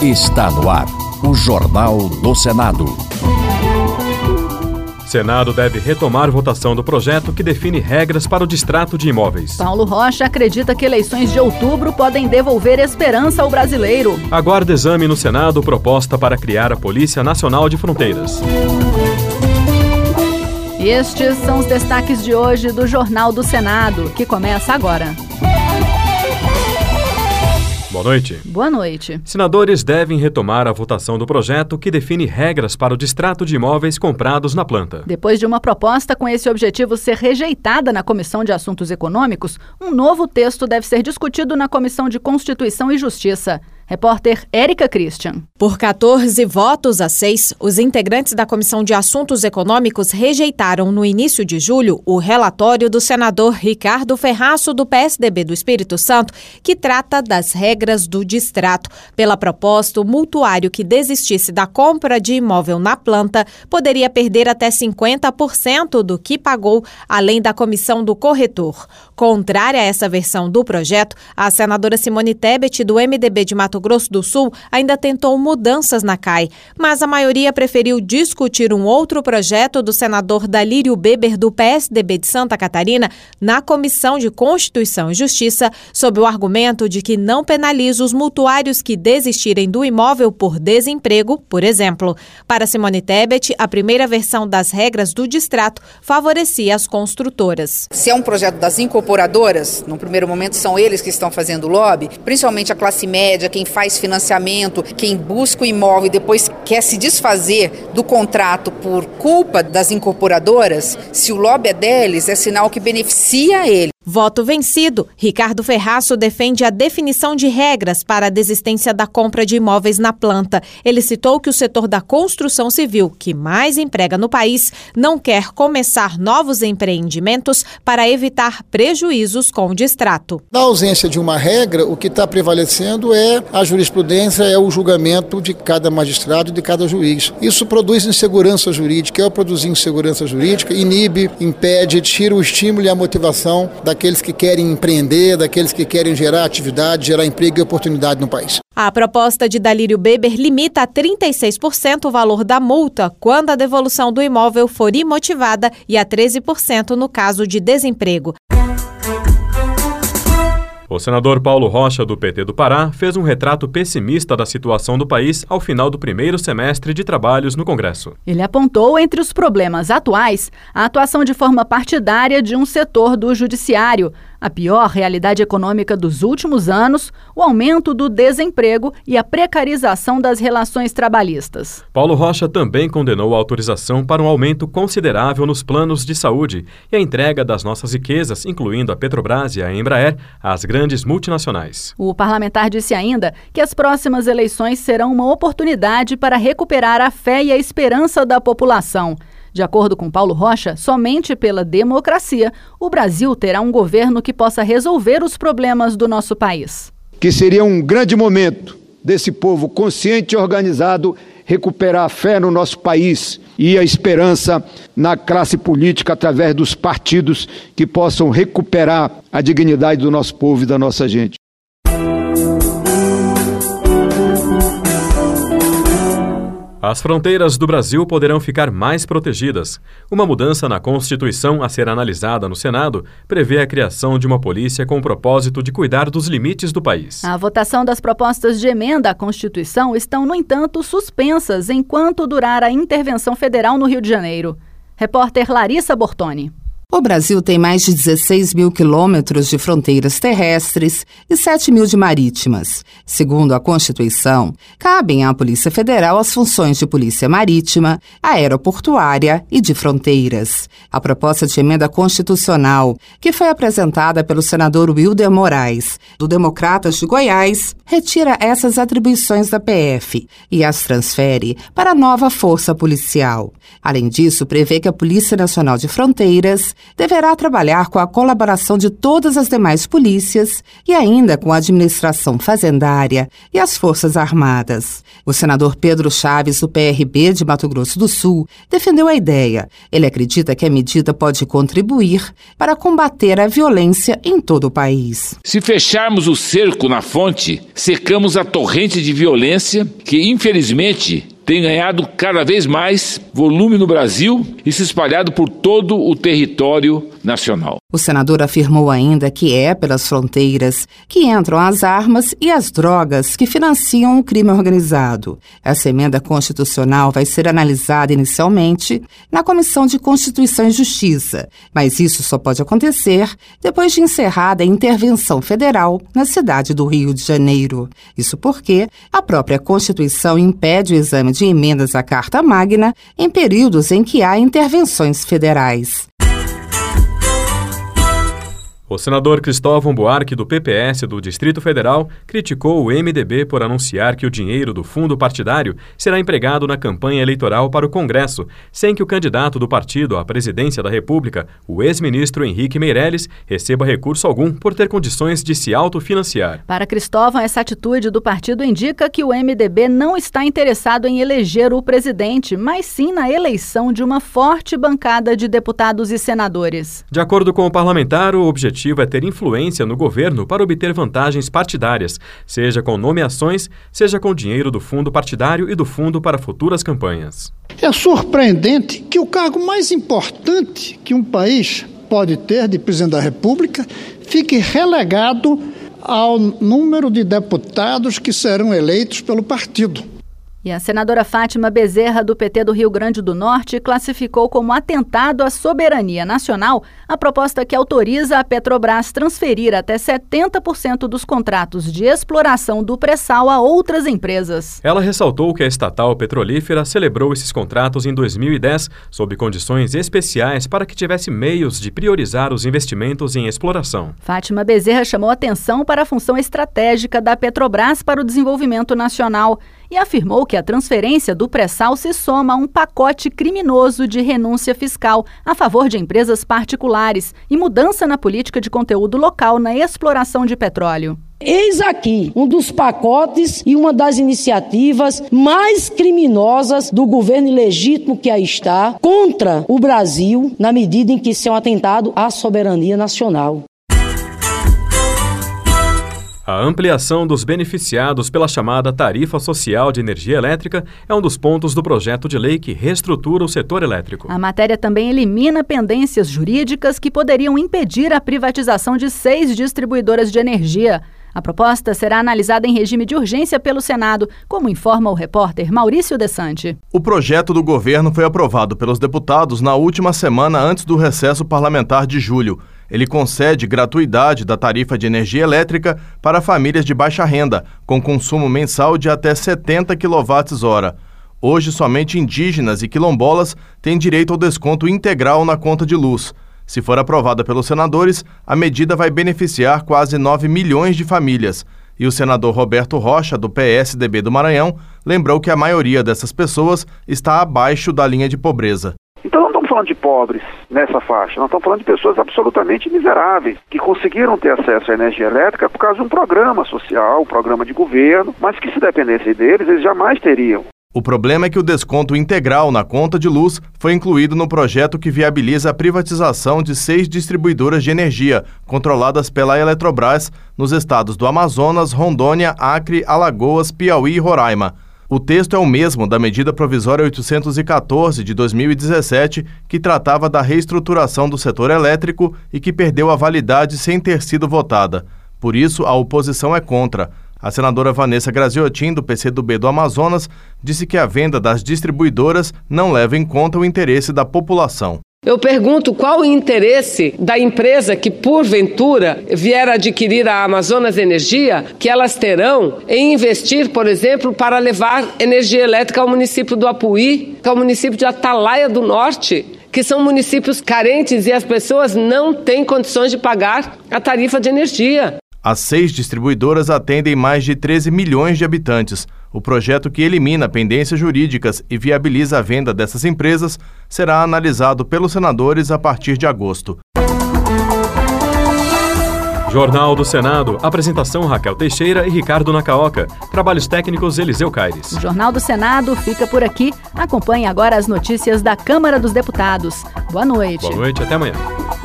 Está no ar o Jornal do Senado. Senado deve retomar votação do projeto que define regras para o distrato de imóveis. Paulo Rocha acredita que eleições de outubro podem devolver esperança ao brasileiro. Aguarda exame no Senado proposta para criar a Polícia Nacional de Fronteiras. Estes são os destaques de hoje do Jornal do Senado, que começa agora. Boa noite. Boa noite. Senadores devem retomar a votação do projeto que define regras para o distrato de imóveis comprados na planta. Depois de uma proposta com esse objetivo ser rejeitada na Comissão de Assuntos Econômicos, um novo texto deve ser discutido na Comissão de Constituição e Justiça. Repórter Érica Christian. Por 14 votos a 6, os integrantes da Comissão de Assuntos Econômicos rejeitaram no início de julho o relatório do senador Ricardo Ferraço, do PSDB do Espírito Santo, que trata das regras do distrato. Pela proposta, o multuário que desistisse da compra de imóvel na planta poderia perder até 50% do que pagou, além da comissão do corretor. Contrária a essa versão do projeto, a senadora Simone Tebet, do MDB de Mato Grosso do Sul, ainda tentou mudanças na CAI, mas a maioria preferiu discutir um outro projeto do senador Dalírio Beber, do PSDB de Santa Catarina, na Comissão de Constituição e Justiça, sob o argumento de que não penaliza os multuários que desistirem do imóvel por desemprego, por exemplo. Para Simone Tebet, a primeira versão das regras do distrato favorecia as construtoras. Se é um projeto das incorporadoras, no primeiro momento são eles que estão fazendo lobby, principalmente a classe média, quem faz financiamento, quem busca o imóvel e depois quer se desfazer do contrato por culpa das incorporadoras, se o lobby é deles, é sinal que beneficia ele. Voto vencido, Ricardo Ferraço defende a definição de regras para a desistência da compra de imóveis na planta. Ele citou que o setor da construção civil, que mais emprega no país, não quer começar novos empreendimentos para evitar prejuízos com o distrato. Na ausência de uma regra, o que está prevalecendo é a jurisprudência, é o julgamento de cada magistrado e de cada juiz. Isso produz insegurança jurídica. Ao produzir insegurança jurídica, inibe, impede, tira o estímulo e a motivação daqueles que querem empreender, daqueles que querem gerar atividade, gerar emprego e oportunidade no país. A proposta de Dalírio Beber limita a 36% o valor da multa quando a devolução do imóvel for imotivada e a 13% no caso de desemprego. O senador Paulo Rocha, do PT do Pará, fez um retrato pessimista da situação do país ao final do primeiro semestre de trabalhos no Congresso. Ele apontou entre os problemas atuais a atuação de forma partidária de um setor do judiciário, a pior realidade econômica dos últimos anos, o aumento do desemprego e a precarização das relações trabalhistas. Paulo Rocha também condenou a autorização para um aumento considerável nos planos de saúde e a entrega das nossas riquezas, incluindo a Petrobras e a Embraer, às grandes multinacionais. O parlamentar disse ainda que as próximas eleições serão uma oportunidade para recuperar a fé e a esperança da população. De acordo com Paulo Rocha, somente pela democracia, o Brasil terá um governo que possa resolver os problemas do nosso país. Que seria um grande momento desse povo consciente e organizado recuperar a fé no nosso país e a esperança na classe política através dos partidos que possam recuperar a dignidade do nosso povo e da nossa gente. As fronteiras do Brasil poderão ficar mais protegidas. Uma mudança na Constituição a ser analisada no Senado prevê a criação de uma polícia com o propósito de cuidar dos limites do país. A votação das propostas de emenda à Constituição estão, no entanto, suspensas enquanto durar a intervenção federal no Rio de Janeiro. Repórter Larissa Bortoni. O Brasil tem mais de 16 mil quilômetros de fronteiras terrestres e 7 mil de marítimas. Segundo a Constituição, cabem à Polícia Federal as funções de polícia marítima, aeroportuária e de fronteiras. A proposta de emenda constitucional, que foi apresentada pelo senador Wilder Moraes, do Democratas de Goiás, retira essas atribuições da PF e as transfere para a nova força policial. Além disso, prevê que a Polícia Nacional de Fronteiras deverá trabalhar com a colaboração de todas as demais polícias e ainda com a administração fazendária e as Forças Armadas. O senador Pedro Chaves, do PRB de Mato Grosso do Sul, defendeu a ideia. Ele acredita que a medida pode contribuir para combater a violência em todo o país. Se fecharmos o cerco na fonte, secamos a torrente de violência que, infelizmente, tem ganhado cada vez mais volume no Brasil e se espalhado por todo o território nacional. O senador afirmou ainda que é pelas fronteiras que entram as armas e as drogas que financiam o crime organizado. Essa emenda constitucional vai ser analisada inicialmente na Comissão de Constituição e Justiça, mas isso só pode acontecer depois de encerrada a intervenção federal na cidade do Rio de Janeiro. Isso porque a própria Constituição impede o exame de emendas à Carta Magna em períodos em que há intervenções federais. O senador Cristóvão Buarque, do PPS do Distrito Federal, criticou o MDB por anunciar que o dinheiro do fundo partidário será empregado na campanha eleitoral para o Congresso, sem que o candidato do partido à presidência da República, o ex-ministro Henrique Meirelles, receba recurso algum por ter condições de se autofinanciar. Para Cristóvão, essa atitude do partido indica que o MDB não está interessado em eleger o presidente, mas sim na eleição de uma forte bancada de deputados e senadores. De acordo com o parlamentar, o objetivo é ter influência no governo para obter vantagens partidárias, seja com nomeações, seja com dinheiro do fundo partidário e do fundo para futuras campanhas. É surpreendente que o cargo mais importante que um país pode ter de presidente da República fique relegado ao número de deputados que serão eleitos pelo partido. E a senadora Fátima Bezerra, do PT do Rio Grande do Norte, classificou como atentado à soberania nacional a proposta que autoriza a Petrobras transferir até 70% dos contratos de exploração do pré-sal a outras empresas. Ela ressaltou que a estatal petrolífera celebrou esses contratos em 2010 sob condições especiais para que tivesse meios de priorizar os investimentos em exploração. Fátima Bezerra chamou atenção para a função estratégica da Petrobras para o desenvolvimento nacional e afirmou que a transferência do pré-sal se soma a um pacote criminoso de renúncia fiscal a favor de empresas particulares e mudança na política de conteúdo local na exploração de petróleo. Eis aqui um dos pacotes e uma das iniciativas mais criminosas do governo ilegítimo que aí está contra o Brasil, na medida em que isso é um atentado à soberania nacional. A ampliação dos beneficiados pela chamada Tarifa Social de Energia Elétrica é um dos pontos do projeto de lei que reestrutura o setor elétrico. A matéria também elimina pendências jurídicas que poderiam impedir a privatização de 6 distribuidoras de energia. A proposta será analisada em regime de urgência pelo Senado, como informa o repórter Maurício Desante. O projeto do governo foi aprovado pelos deputados na última semana antes do recesso parlamentar de julho. Ele concede gratuidade da tarifa de energia elétrica para famílias de baixa renda, com consumo mensal de até 70 kWh. Hoje, somente indígenas e quilombolas têm direito ao desconto integral na conta de luz. Se for aprovada pelos senadores, a medida vai beneficiar quase 9 milhões de famílias. E o senador Roberto Rocha, do PSDB do Maranhão, lembrou que a maioria dessas pessoas está abaixo da linha de pobreza. Então não estamos falando de pobres nessa faixa, nós estamos falando de pessoas absolutamente miseráveis, que conseguiram ter acesso à energia elétrica por causa de um programa social, um programa de governo, mas que se dependesse deles, eles jamais teriam. O problema é que o desconto integral na conta de luz foi incluído no projeto que viabiliza a privatização de 6 distribuidoras de energia, controladas pela Eletrobras, nos estados do Amazonas, Rondônia, Acre, Alagoas, Piauí e Roraima. O texto é o mesmo da medida provisória 814 de 2017, que tratava da reestruturação do setor elétrico e que perdeu a validade sem ter sido votada. Por isso, a oposição é contra. A senadora Vanessa Graziotin, do PCdoB do Amazonas, disse que a venda das distribuidoras não leva em conta o interesse da população. Eu pergunto qual o interesse da empresa que, porventura, vier adquirir a Amazonas Energia, que elas terão em investir, por exemplo, para levar energia elétrica ao município do Apuí, ao município de Atalaia do Norte, que são municípios carentes e as pessoas não têm condições de pagar a tarifa de energia. As 6 distribuidoras atendem mais de 13 milhões de habitantes. O projeto, que elimina pendências jurídicas e viabiliza a venda dessas empresas, será analisado pelos senadores a partir de agosto. Jornal do Senado. Apresentação Raquel Teixeira e Ricardo Nacaoca. Trabalhos técnicos Eliseu Caires. O Jornal do Senado fica por aqui. Acompanhe agora as notícias da Câmara dos Deputados. Boa noite. Boa noite, até amanhã.